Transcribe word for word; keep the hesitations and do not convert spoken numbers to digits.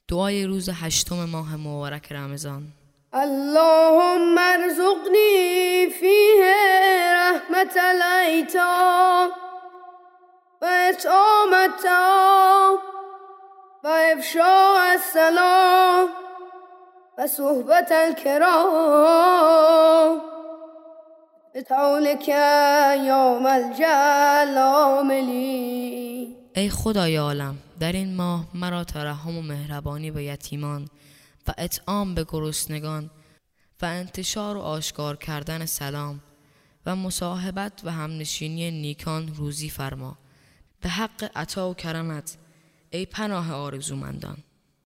دعای روز هشتم ماه مبارک رمضان. اللهم ارزقنی فیه رحمت الایتام و اطعام الطعام و افشاء السلام و صحبت الکرام بطولک یا ملجأ العاملین. ای خدای عالم، در این ماه مرا ترحم و مهربانی به یتیمان و اطعام به گرسنگان و انتشار و آشکار کردن سلام و مصاحبت و همنشینی نیکان روزی فرما. به حق عطا و کرمت ای پناه آرزومندان.